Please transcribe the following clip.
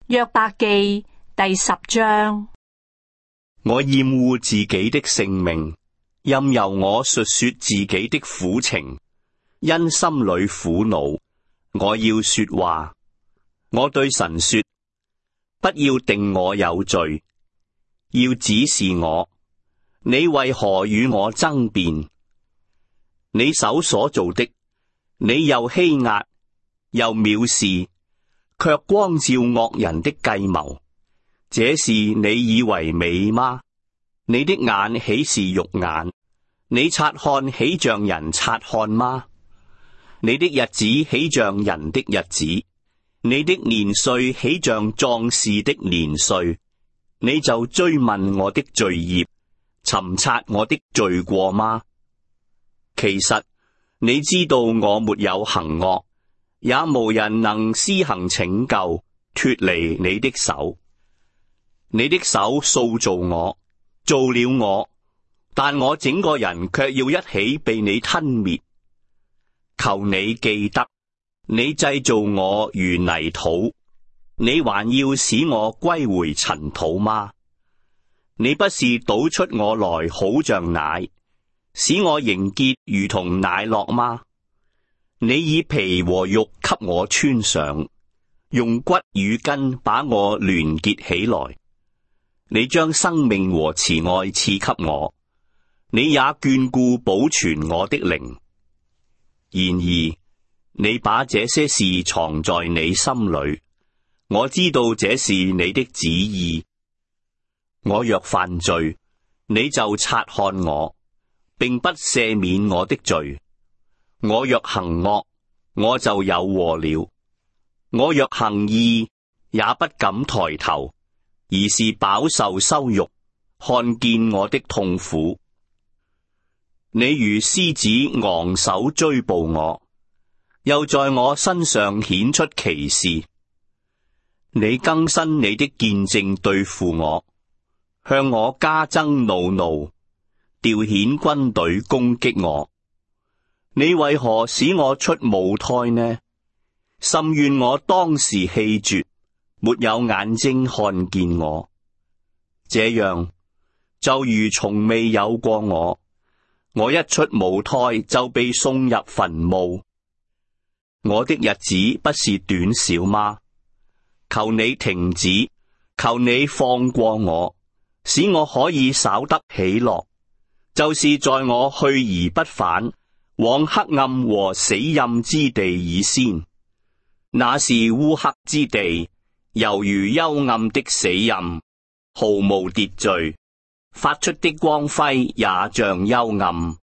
約伯記第10章。 我厭惡自己的性命，任由我述說自己的苦情，因心裏苦惱，我要說話。我對神說：不要定我有罪，要指示我，你為何與我爭辯？你手所做的，你又欺壓，又藐視，卻光照惡人的計謀。這是你以為美嗎？你的眼豈是肉眼？你察看豈像人察看嗎？你的日子豈像人的日子？你的年歲豈像壯士的年歲？你就追問我的罪孽，尋察我的罪過嗎？其實你知道我沒有行惡，也無人能施行拯救，脫離你的手。你的手塑造我，造了我，但我整個人卻要一起被你吞滅。求你記得，你製造我如泥土，你還要使我歸回塵土嗎？你不是倒出我來好像奶，使我凝結如同奶酪嗎？你以皮和肉給我穿上，用骨與筋把我聯結起來。你將生命和慈愛賜給我，你也眷顧保存我的靈。然而，你把這些事藏在你心裏，我知道這是你的旨意。我若犯罪，你就察看我，並不赦免我的罪。我若行惡，我就有禍了。我若行義，也不敢抬頭，而是飽受羞辱，看見我的痛苦。你如獅子昂首追捕我，又在我身上顯出奇事。你更新你的見證對付我，向我加增惱怒，調遣軍隊攻擊我。你為何使我出母胎呢？甚願我當時氣絕，沒有眼睛看見我。這樣就如從未有過我。我一出母胎就被送入墳墓。我的日子不是短少嗎？求你停止，求你放過我，使我可以稍得喜樂。就是在我去而不返，往黑暗和死蔭之地以先，那是烏黑之地，猶如幽暗的死蔭，毫無秩序，發出的光輝也像幽暗。